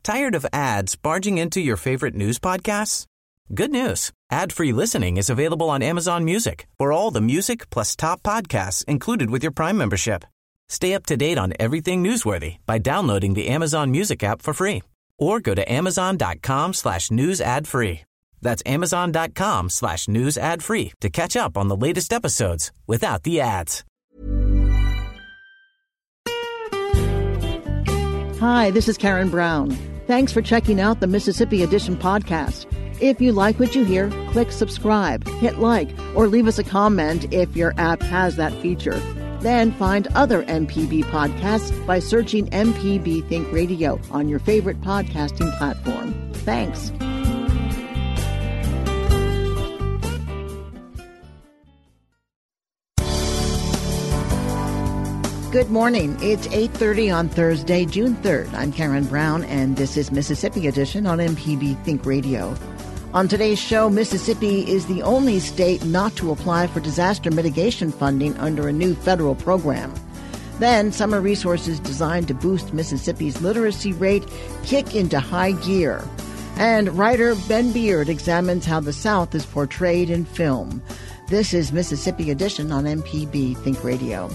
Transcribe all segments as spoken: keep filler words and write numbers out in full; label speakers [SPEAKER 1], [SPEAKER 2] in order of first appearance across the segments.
[SPEAKER 1] Tired of ads barging into your favorite news podcasts? Good news. Ad-free listening is available on Amazon Music for all the music plus top podcasts included with your Prime membership. Stay up to date on everything newsworthy by downloading the Amazon Music app for free or go to amazon.com slash news ad free. That's amazon.com slash news ad free to catch up on the latest episodes without the ads.
[SPEAKER 2] Hi, this is Karen Brown. Thanks for checking out the Mississippi Edition podcast. If you like what you hear, click subscribe, hit like, or leave us a comment if your app has that feature. Then find other M P B podcasts by searching M P B Think Radio on your favorite podcasting platform. Thanks. Good morning. It's eight thirty on Thursday, June third. I'm Karen Brown, and this is Mississippi Edition on M P B Think Radio. On today's show, Mississippi is the only state not to apply for disaster mitigation funding under a new federal program. Then, summer resources designed to boost Mississippi's literacy rate kick into high gear. And writer Ben Beard examines how the South is portrayed in film. This is Mississippi Edition on M P B Think Radio.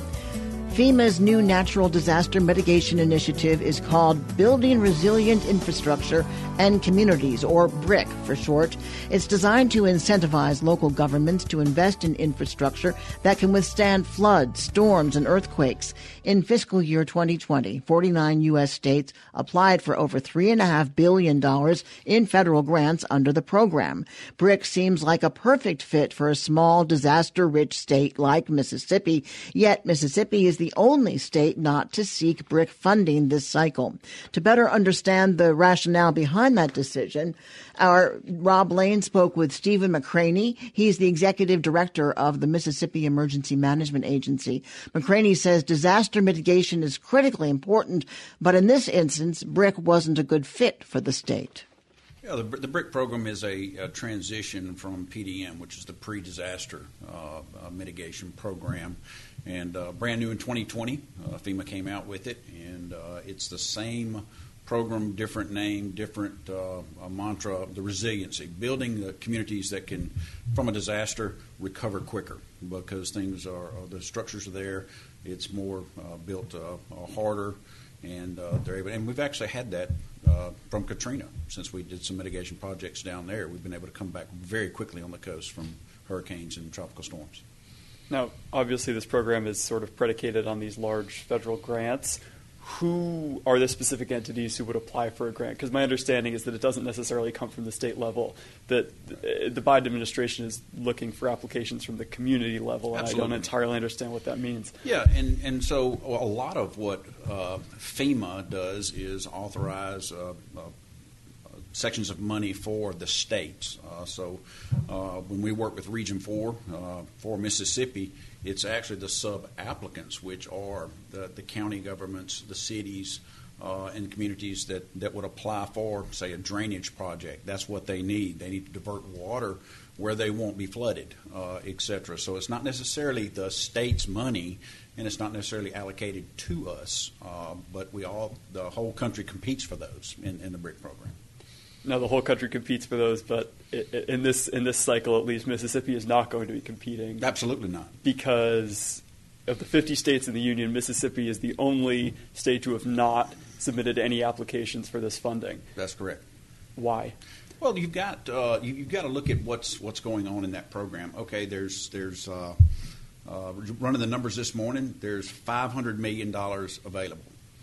[SPEAKER 2] FEMA's new Natural Disaster Mitigation Initiative is called Building Resilient Infrastructure and Communities, or BRIC for short. It's designed to incentivize local governments to invest in infrastructure that can withstand floods, storms, and earthquakes. In fiscal year twenty twenty, forty-nine U S states applied for over three point five billion dollars in federal grants under the program. BRIC seems like a perfect fit for a small, disaster-rich state like Mississippi, yet Mississippi is the only state not to seek BRIC funding this cycle. To better understand the rationale behind that decision, our Rob Lane spoke with Stephen McCraney. He's the executive director of the Mississippi Emergency Management Agency. McCraney says disaster mitigation is critically important, but in this instance, BRIC wasn't a good fit for the state.
[SPEAKER 3] Yeah, the, the BRIC program is a, a transition from P D M, which is the pre-disaster uh, uh, mitigation program. And uh, brand new in twenty twenty, uh, FEMA came out with it, and uh, it's the same program, different name, different uh, uh, mantra, the resiliency, building the communities that can, from a disaster, recover quicker because things are, uh, the structures are there, it's more uh, built uh, uh, harder, and uh, they're able, and we've actually had that uh, from Katrina. Since we did some mitigation projects down there, we've been able to come back very quickly on the coast from hurricanes and tropical storms.
[SPEAKER 4] Now, obviously, this program is sort of predicated on these large federal grants. Who are the specific entities who would apply for a grant? Because my understanding is that it doesn't necessarily come from the state level, that the Biden administration is looking for applications from the community level, and
[SPEAKER 3] Absolutely.
[SPEAKER 4] I don't entirely understand what that means.
[SPEAKER 3] Yeah, and, and so a lot of what uh, FEMA does is authorize uh, uh, sections of money for the states. Uh, so uh, when we work with Region four uh, for Mississippi, it's actually the sub-applicants, which are the, the county governments, the cities, uh, and communities that, that would apply for, say, a drainage project. That's what they need. They need to divert water where they won't be flooded, uh, et cetera. So it's not necessarily the state's money, and it's not necessarily allocated to us, uh, but we all, the whole country competes for those in, in the BRIC program.
[SPEAKER 4] Now, the whole country competes for those, but in this in this cycle, at least, Mississippi is not going to be competing.
[SPEAKER 3] Absolutely not.
[SPEAKER 4] Because of the fifty states in the union, Mississippi is the only state to have not submitted any applications for this funding.
[SPEAKER 3] That's correct.
[SPEAKER 4] Why?
[SPEAKER 3] Well, you've got uh, you, you've got to look at what's what's going on in that program. Okay, there's there's uh, uh, running the numbers this morning. There's five hundred million dollars available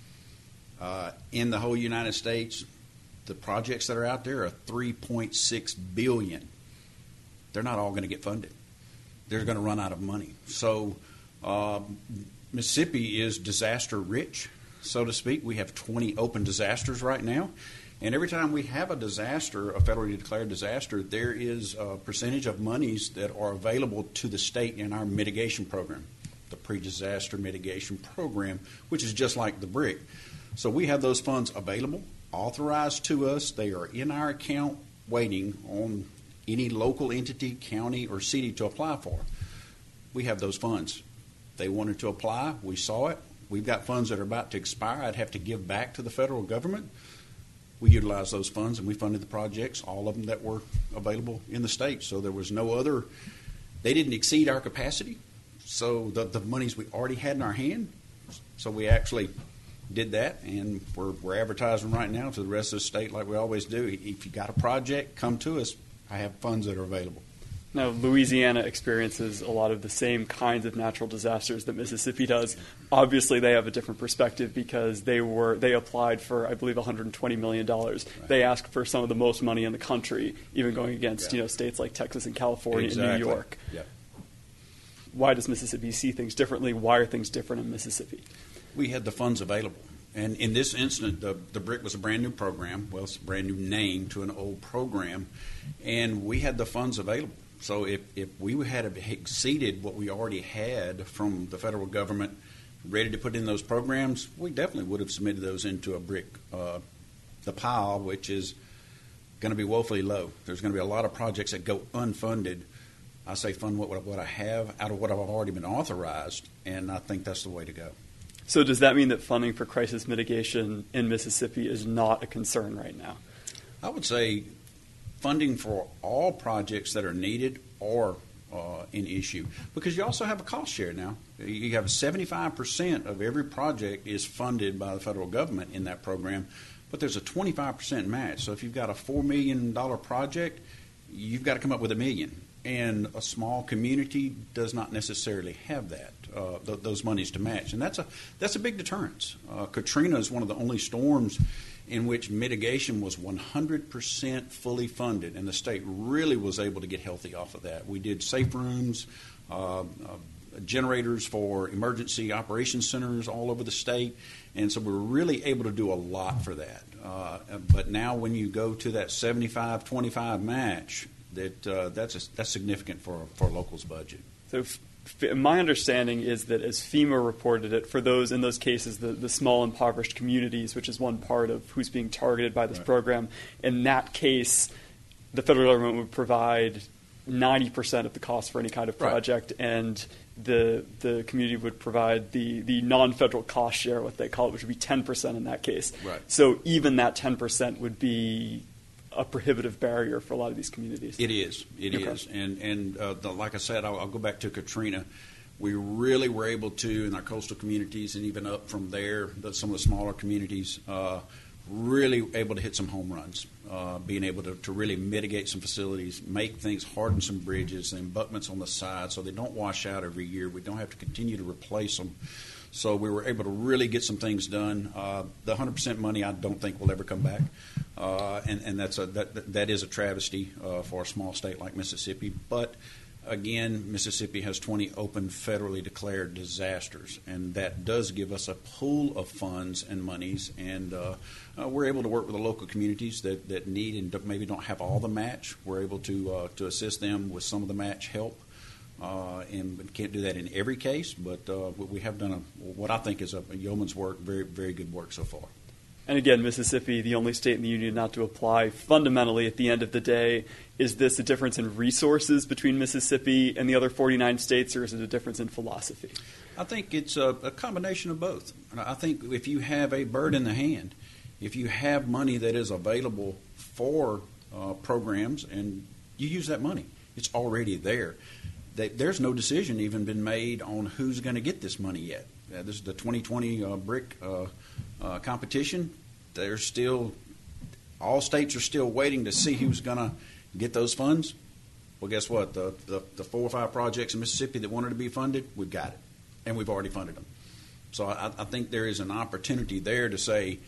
[SPEAKER 3] uh, in the whole United States. The projects that are out there are three point six billion dollars. They're not all going to get funded. They're going to run out of money. So uh, Mississippi is disaster rich, so to speak. We have twenty open disasters right now. And every time we have a disaster, a federally declared disaster, there is a percentage of monies that are available to the state in our mitigation program, the pre-disaster mitigation program, which is just like the BRIC. So we have those funds available, authorized to us. They are in our account waiting on any local entity, county, or city to apply for. We have those funds. They wanted to apply. We saw it. We've got funds that are about to expire. I'd have to give back to the federal government. we utilized those funds and we funded the projects, all of them that were available in the state. So there was no other, they didn't exceed our capacity. So the, the monies we already had in our hand, so we actually did that, and we're, we're advertising right now to the rest of the state like we always do. If you got a project, come to us. I have funds that are available.
[SPEAKER 4] Now, Louisiana experiences a lot of the same kinds of natural disasters that Mississippi does. Obviously, they have a different perspective because they were they applied for, I believe, one hundred twenty million dollars. Right. They asked for some of the most money in the country, even going against yeah. you know states like Texas and California
[SPEAKER 3] exactly.
[SPEAKER 4] and New York.
[SPEAKER 3] Yeah.
[SPEAKER 4] Why does Mississippi see things differently? Why are things different in Mississippi?
[SPEAKER 3] We had the funds available. And in this instant, the, the BRIC was a brand new program. Well, it's a brand new name to an old program. And we had the funds available. So if, if we had exceeded what we already had from the federal government ready to put in those programs, we definitely would have submitted those into a BRIC, uh, the pile, which is going to be woefully low. There's going to be a lot of projects that go unfunded. I say fund what, what I have out of what I've already been authorized, and I think that's the way to go.
[SPEAKER 4] So does that mean that funding for crisis mitigation in Mississippi is not a concern right now?
[SPEAKER 3] I would say funding for all projects that are needed are uh, an issue, because you also have a cost share now. You have seventy-five percent of every project is funded by the federal government in that program, but there's a twenty-five percent match. So if you've got a four million dollars project, you've got to come up with a million. And a small community does not necessarily have that, uh, th- those monies to match. And that's a that's a big deterrence. Uh, Katrina is one of the only storms in which mitigation was one hundred percent fully funded, and the state really was able to get healthy off of that. We did safe rooms, uh, uh, generators for emergency operations centers all over the state, and so we were really able to do a lot for that. Uh, but now when you go to that seventy-five twenty-five match, that uh, that's a, that's significant for for a local's budget.
[SPEAKER 4] So f- f- my understanding is that as FEMA reported it, for those in those cases, the, the small impoverished communities, which is one part of who's being targeted by this right. program, in that case, the federal government would provide ninety percent of the cost for any kind of project, right. and the the community would provide the, the non-federal cost share, what they call it, which would be ten percent in that case.
[SPEAKER 3] Right.
[SPEAKER 4] So even that ten percent would be a prohibitive barrier for a lot of these communities.
[SPEAKER 3] It is. It okay. is. And, and uh, the, like I said, I'll, I'll go back to Katrina. We really were able to, in our coastal communities and even up from there, the, some of the smaller communities, uh, really able to hit some home runs, uh, being able to, to really mitigate some facilities, make things, harden some bridges and abutments on the side so they don't wash out every year. We don't have to continue to replace them. So we were able to really get some things done. Uh, the one hundred percent money I don't think will ever come back, uh, and, and that's a, that, that is a travesty uh, for a small state like Mississippi. But again, Mississippi has twenty open federally declared disasters, and that does give us a pool of funds and monies, and uh, uh, we're able to work with the local communities that, that need and maybe don't have all the match. We're able to uh, to assist them with some of the match help. Uh, and we can't do that in every case, but uh, we have done a, what I think is a, a yeoman's work, very, very good work so far.
[SPEAKER 4] And again, Mississippi, the only state in the union not to apply. Fundamentally, at the end of the day, is this a difference in resources between Mississippi and the other forty-nine states, or is it a difference in philosophy?
[SPEAKER 3] I think it's a, a combination of both. I think if you have a bird in the hand, if you have money that is available for uh, programs and you use that money, it's already there. There's no decision even been made on who's going to get this money yet. Uh, this is the twenty twenty uh, BRIC uh, uh, competition. There's still, all states are still waiting to see who's going to get those funds. Well, guess what? The, the the four or five projects in Mississippi that wanted to be funded, we've got it, and we've already funded them. So I, I think there is an opportunity there to say,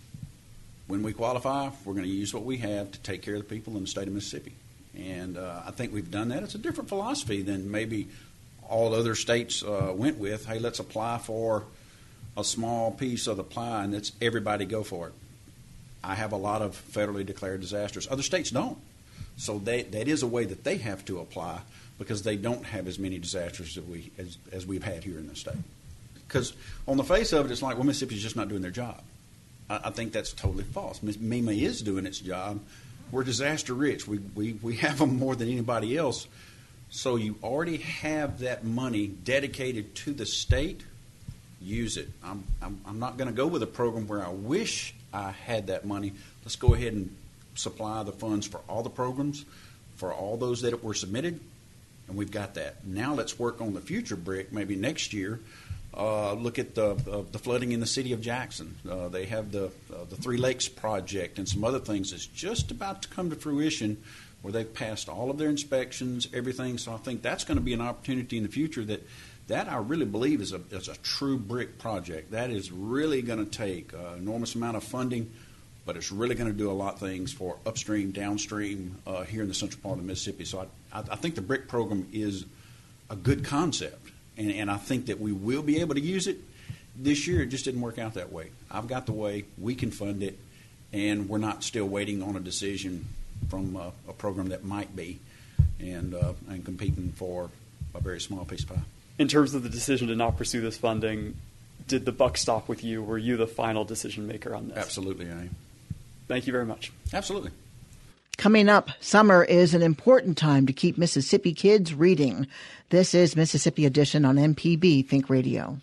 [SPEAKER 3] when we qualify, we're going to use what we have to take care of the people in the state of Mississippi. And uh, I think we've done that. It's a different philosophy than maybe all other states uh, went with. Hey, let's apply for a small piece of the pie and let's everybody go for it. I have a lot of federally declared disasters. Other states don't. So they, that is a way that they have to apply because they don't have as many disasters as, we, as, as we've had here in the state. Because on the face of it, it's like, well, Mississippi's just not doing their job. I, I think that's totally false. MEMA is doing its job. We're disaster rich. We, we we have them more than anybody else. So you already have that money dedicated to the state. Use it. I'm I'm, I'm not going to go with a program where I wish I had that money. let's go ahead and supply the funds for all the programs, for all those that were submitted, and we've got that. Now let's work on the future brick, maybe next year. Uh, look at the uh, the flooding in the city of Jackson. Uh, they have the uh, the Three Lakes project and some other things that's just about to come to fruition, where they've passed all of their inspections, everything. So I think that's going to be an opportunity in the future that that I really believe is a is a true brick project. That is really going to take an enormous amount of funding, but it's really going to do a lot of things for upstream, downstream uh, here in the central part of Mississippi. So I, I, I think the brick program is a good concept, and, and I think that we will be able to use it. This year, it just didn't work out that way. I've got the way. We can fund it, and we're not still waiting on a decision from uh, a program that might be, and uh, and competing for a very small piece of pie.
[SPEAKER 4] In terms of the decision to not pursue this funding, did the buck stop with you? Were you the final decision maker on this?
[SPEAKER 3] Absolutely, I am.
[SPEAKER 4] Thank you very much.
[SPEAKER 3] Absolutely.
[SPEAKER 2] Coming up, summer is an important time to keep Mississippi kids reading. This is Mississippi Edition on M P B Think Radio.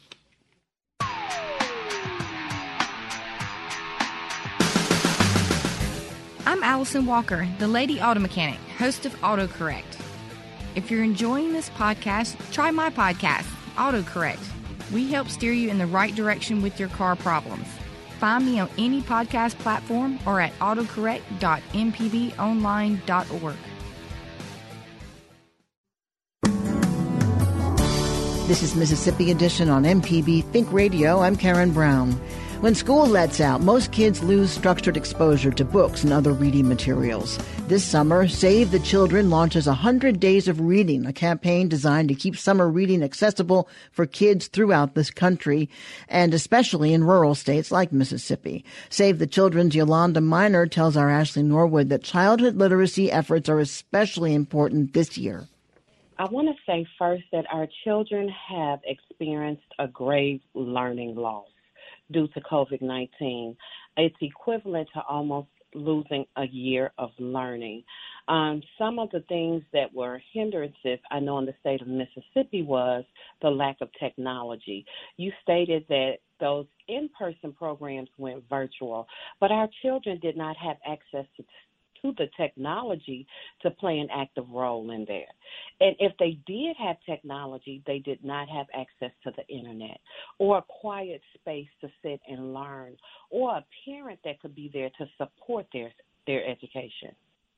[SPEAKER 5] I'm Allison Walker, the Lady Auto Mechanic, host of AutoCorrect. If you're enjoying this podcast, try my podcast, AutoCorrect. We help steer you in the right direction with your car problems. Find me on any podcast platform or at autocorrect dot m p b online dot org.
[SPEAKER 2] This is Mississippi Edition on M P B Think Radio. I'm Karen Brown. When school lets out, most kids lose structured exposure to books and other reading materials. This summer, Save the Children launches one hundred Days of Reading, a campaign designed to keep summer reading accessible for kids throughout this country, and especially in rural states like Mississippi. Save the Children's Yolanda Miner tells our Ashley Norwood that childhood literacy efforts are especially important this year.
[SPEAKER 6] I want to say first that our children have experienced a grave learning loss due to covid nineteen. It's equivalent to almost losing a year of learning. Um, some of the things that were hindrances, I know in the state of Mississippi, was the lack of technology. You stated that those in-person programs went virtual, but our children did not have access to to the technology to play an active role in there. And if they did have technology, they did not have access to the internet or a quiet space to sit and learn or a parent that could be there to support their their education.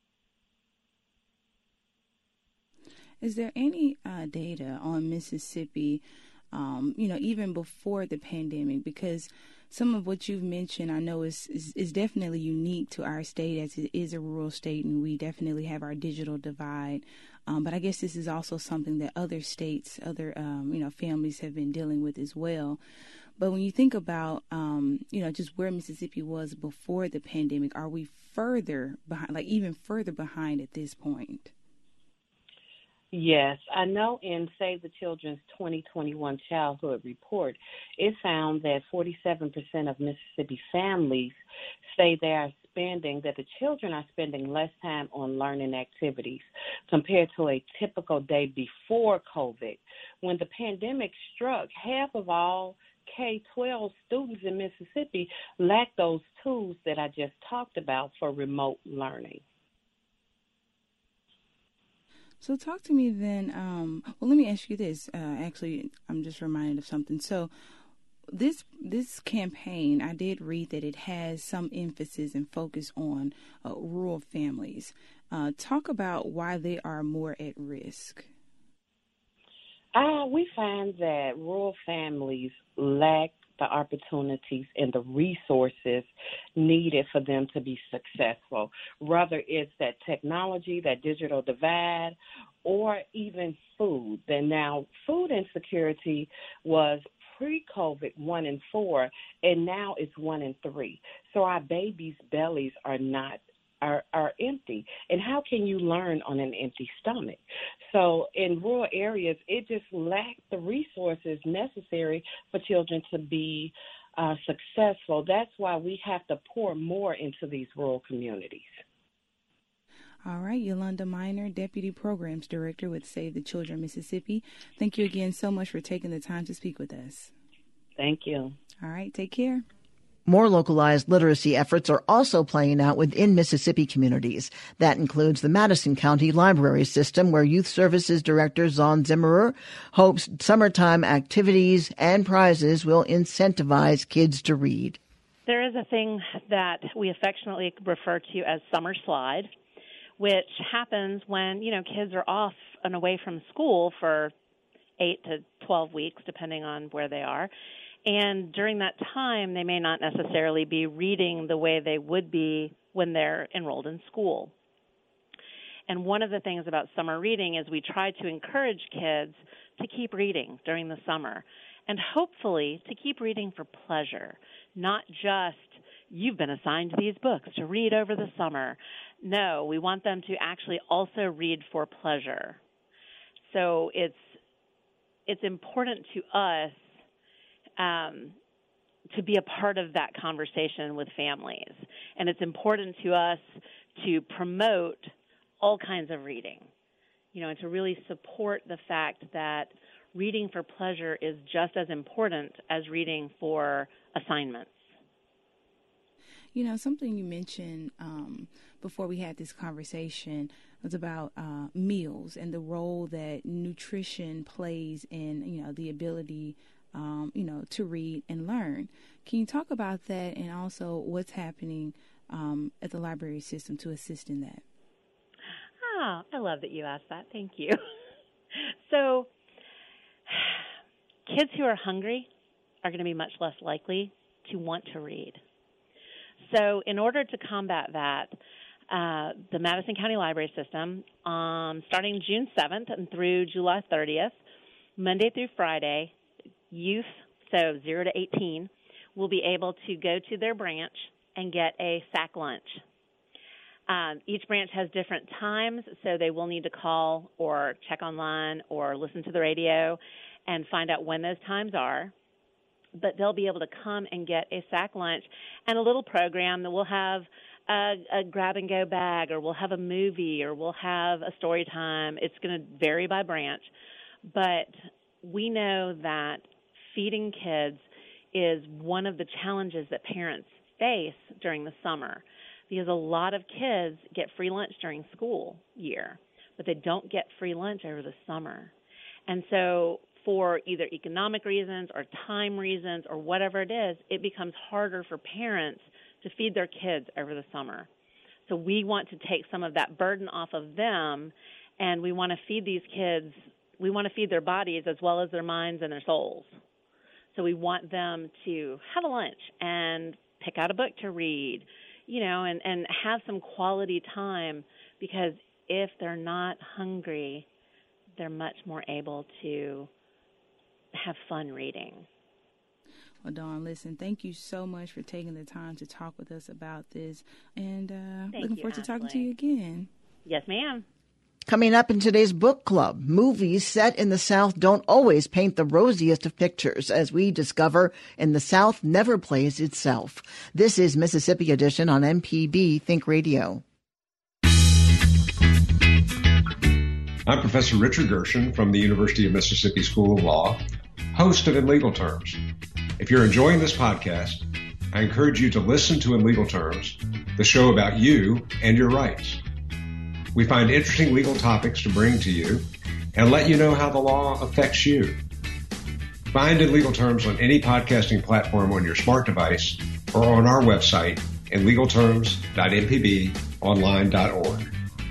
[SPEAKER 7] Is there any uh, data on Mississippi, um, you know, even before the pandemic? Because some of what you've mentioned, I know, is, is, is definitely unique to our state, as it is a rural state, and we definitely have our digital divide. Um, but I guess this is also something that other states, other, um, you know, families have been dealing with as well. But when you think about, um, you know, just where Mississippi was before the pandemic, are we further behind, like even further behind at this point?
[SPEAKER 6] Yes, I know in Save the Children's twenty twenty-one Childhood Report, it found that forty-seven percent of Mississippi families say they are spending, that the children are spending less time on learning activities compared to a typical day before COVID. When the pandemic struck, half of all K twelve students in Mississippi lack those tools that I just talked about for remote learning.
[SPEAKER 7] So talk to me then, um, well, let me ask you this. Uh, actually, I'm just reminded of something. So this this campaign, I did read that it has some emphasis and focus on uh, rural families. Uh, talk about why they are more at risk.
[SPEAKER 6] Uh, we find that rural families lack the opportunities and the resources needed for them to be successful. Whether it's that technology, that digital divide, or even food. Then now, food insecurity was pre-COVID one in four, and now it's one in three. So our babies' bellies are not Are, are empty. And how can you learn on an empty stomach? So in rural areas, it just lacked the resources necessary for children to be uh, successful. That's why we have to pour more into these rural communities.
[SPEAKER 7] All right, Yolanda Miner, Deputy Programs Director with Save the Children Mississippi. Thank you again so much for taking the time to speak with us.
[SPEAKER 6] Thank you.
[SPEAKER 7] All right, take care.
[SPEAKER 2] More localized literacy efforts are also playing out within Mississippi communities. That includes the Madison County Library System, where Youth Services Director Zon Zimmerer hopes summertime activities and prizes will incentivize kids to read.
[SPEAKER 8] There is a thing that we affectionately refer to as summer slide, which happens when, you know, kids are off and away from school for eight to twelve weeks, depending on where they are. And during that time, they may not necessarily be reading the way they would be when they're enrolled in school. And one of the things about summer reading is we try to encourage kids to keep reading during the summer, and hopefully to keep reading for pleasure, not just you've been assigned these books to read over the summer. No, we want them to actually also read for pleasure. So it's it's important to us um, to be a part of that conversation with families. And it's important to us to promote all kinds of reading, you know, and to really support the fact that reading for pleasure is just as important as reading for assignments.
[SPEAKER 7] You know, something you mentioned um, before we had this conversation was about uh, meals and the role that nutrition plays in, you know, the ability, um, you know, to read and learn. Can you talk about that, and also what's happening um, at the library system to assist in that?
[SPEAKER 8] Oh, I love that you asked that. Thank you. So kids who are hungry are going to be much less likely to want to read. So in order to combat that, uh, the Madison County Library System, um, starting June seventh and through July thirtieth, Monday through Friday, youth, so zero to eighteen, will be able to go to their branch and get a sack lunch. Um, each branch has different times, so they will need to call or check online or listen to the radio and find out when those times are. But they'll be able to come and get a sack lunch and a little program that will have a, a grab-and-go bag, or we'll have a movie, or we'll have a story time. It's going to vary by branch. But we know that feeding kids is one of the challenges that parents face during the summer, because a lot of kids get free lunch during school year, but they don't get free lunch over the summer. And so for either economic reasons or time reasons or whatever it is, it becomes harder for parents to feed their kids over the summer. So we want to take some of that burden off of them, and we want to feed these kids, we want to feed their bodies as well as their minds and their souls. So we want them to have a lunch and pick out a book to read, you know, and, and have some quality time, because if they're not hungry, they're much more able to have fun reading.
[SPEAKER 7] Well, Dawn, listen, thank you so much for taking the time to talk with us about this, and uh, looking
[SPEAKER 8] you,
[SPEAKER 7] forward
[SPEAKER 8] Ashley.
[SPEAKER 7] to talking to you again.
[SPEAKER 8] Yes, ma'am.
[SPEAKER 2] Coming up in today's book club, movies set in the South don't always paint the rosiest of pictures, as we discover In the South Never Plays Itself. This is Mississippi Edition on M P B Think Radio.
[SPEAKER 9] I'm Professor Richard Gershon from the University of Mississippi School of Law, host of In Legal Terms. If you're enjoying this podcast, I encourage you to listen to In Legal Terms, the show about you and your rights. We find interesting legal topics to bring to you and let you know how the law affects you. Find In Legal Terms on any podcasting platform on your smart device or on our website, in legal terms dot m p b online dot org.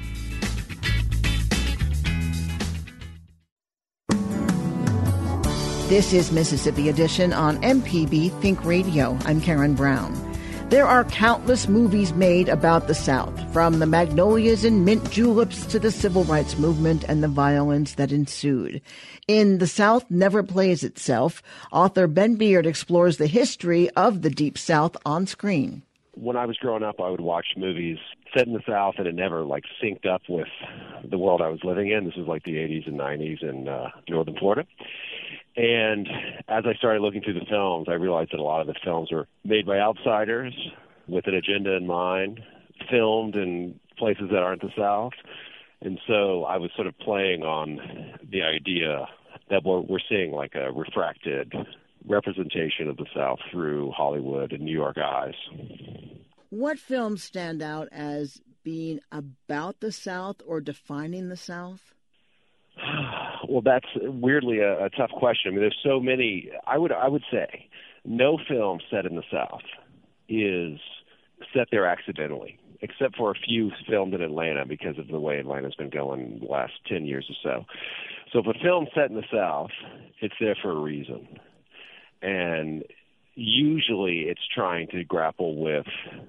[SPEAKER 2] This is Mississippi Edition on M P B Think Radio. I'm Karen Brown. There are countless movies made about the South, from the magnolias and mint juleps to the civil rights movement and the violence that ensued. In The South Never Plays Itself, author Ben Beard explores the history of the Deep South on screen.
[SPEAKER 10] When I was growing up, I would watch movies set in the South, and it never, like, synced up with the world I was living in. This was like the eighties and nineties in uh, northern Florida. And as I started looking through the films, I realized that a lot of the films were made by outsiders with an agenda in mind, filmed in places that aren't the South. And so I was sort of playing on the idea that we're, we're seeing like a refracted representation of the South through Hollywood and New York eyes.
[SPEAKER 2] What films stand out as being about the South or defining the South?
[SPEAKER 10] Well, that's weirdly a, a tough question. I mean, there's so many. I would I would say no film set in the South is set there accidentally, except for a few filmed in Atlanta because of the way Atlanta's been going the last ten years or so. So if a film's set in the South, it's there for a reason. And usually it's trying to grapple with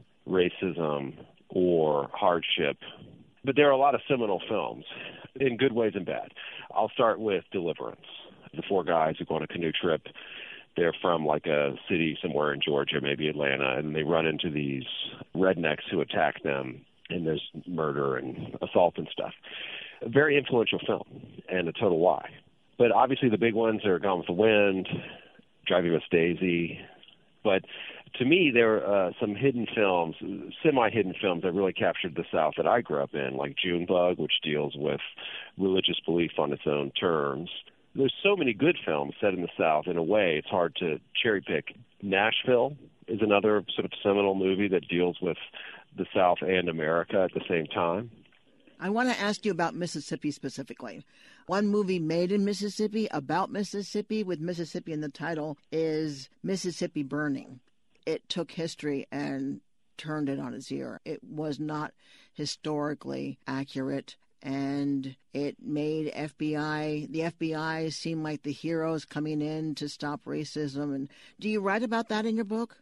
[SPEAKER 10] racism or hardship. But there are a lot of seminal films, in good ways and bad. I'll start with Deliverance. The four guys who go on a canoe trip. They're from like a city somewhere in Georgia, maybe Atlanta, and they run into these rednecks who attack them, and there's murder and assault and stuff. A very influential film, and a total lie. But obviously the big ones are Gone with the Wind, Driving Miss Daisy. But to me, there are uh, some hidden films, semi-hidden films that really captured the South that I grew up in, like Junebug, which deals with religious belief on its own terms. There's so many good films set in the South. In a way, it's hard to cherry pick. Nashville is another sort of seminal movie that deals with the South and America at the same time.
[SPEAKER 2] I want to ask you about Mississippi specifically. One movie made in Mississippi about Mississippi with Mississippi in the title is Mississippi Burning. It took history and turned it on its ear. It was not historically accurate, and it made F B I, the F B I seem like the heroes coming in to stop racism. And do you write about that in your book?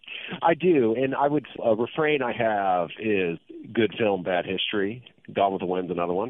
[SPEAKER 10] I do, and I would a refrain I have is good film, bad history. Gone with the Wind's another one.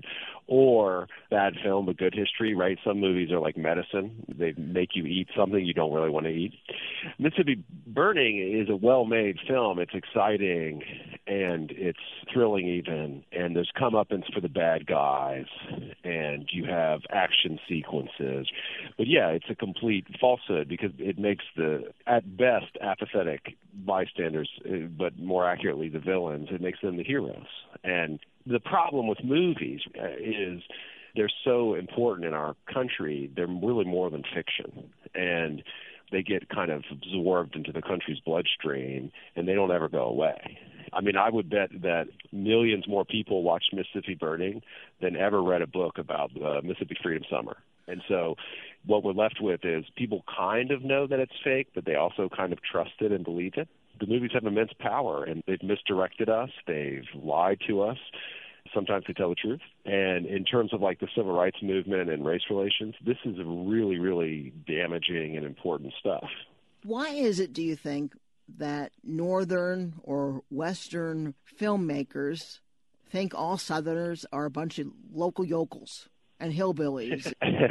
[SPEAKER 10] Or bad film, but good history, right? Some movies are like medicine. They make you eat something you don't really want to eat. Mississippi Burning is a well-made film. It's exciting, and it's thrilling even, and there's comeuppance for the bad guys, and you have action sequences. But yeah, it's a complete falsehood because it makes the, at best, apathetic bystanders, but more accurately the villains, it makes them the heroes. And the problem with movies is they're so important in our country. They're really more than fiction, and they get kind of absorbed into the country's bloodstream, and they don't ever go away. I mean, I would bet that millions more people watched Mississippi Burning than ever read a book about the Mississippi Freedom Summer. And so what we're left with is people kind of know that it's fake, but they also kind of trust it and believe it. The movies have immense power, and they've misdirected us. They've lied to us. Sometimes they tell the truth. And in terms of like the civil rights movement and race relations, this is really, really damaging and important stuff.
[SPEAKER 2] Why is it, do you think, that Northern or Western filmmakers think all Southerners are a bunch of local yokels and hillbillies?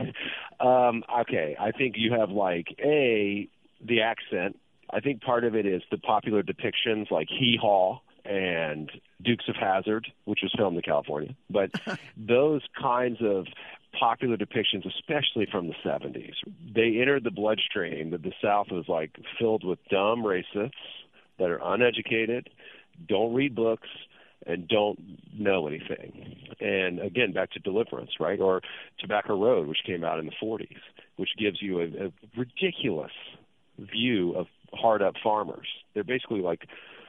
[SPEAKER 10] um, okay, I think you have like, A, the accent. I think part of it is the popular depictions like Hee Haw and Dukes of Hazzard, which was filmed in California. But those kinds of popular depictions, especially from the seventies, they entered the bloodstream that the South was like filled with dumb racists that are uneducated, don't read books, and don't know anything. And again, back to Deliverance, right? Or Tobacco Road, which came out in the forties, which gives you a, a ridiculous view of hard-up farmers. They're basically like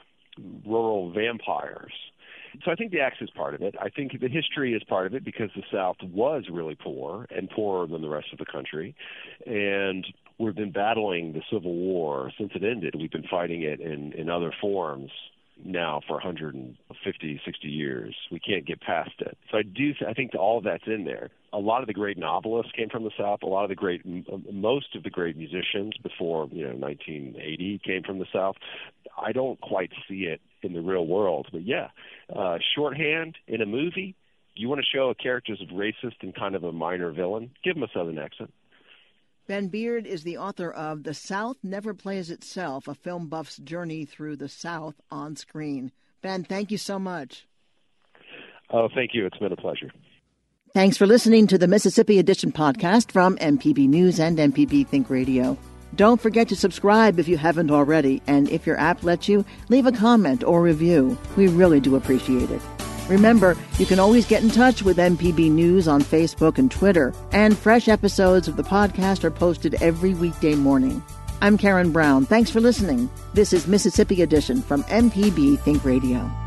[SPEAKER 10] rural vampires. So I think the accent is part of it. I think the history is part of it because the South was really poor and poorer than the rest of the country. And we've been battling the Civil War since it ended. We've been fighting it in, in other forms now for one hundred fifty, sixty years. We can't get past it. So I do, I think that all of that's in there. A lot of the great novelists came from the South. A lot of the great, most of the great musicians before, you know, nineteen eighty came from the South. I don't quite see it in the real world, but yeah, uh, shorthand in a movie, you want to show a character as racist and kind of a minor villain, give him a Southern accent.
[SPEAKER 2] Ben Beard is the author of The South Never Plays Itself, a film buff's journey through the South on screen. Ben, thank you so much.
[SPEAKER 10] Oh, thank you. It's been a pleasure.
[SPEAKER 2] Thanks for listening to the Mississippi Edition podcast from M P B News and M P B Think Radio. Don't forget to subscribe if you haven't already, and if your app lets you, leave a comment or review. We really do appreciate it. Remember, you can always get in touch with M P B News on Facebook and Twitter, and fresh episodes of the podcast are posted every weekday morning. I'm Karen Brown. Thanks for listening. This is Mississippi Edition from M P B Think Radio.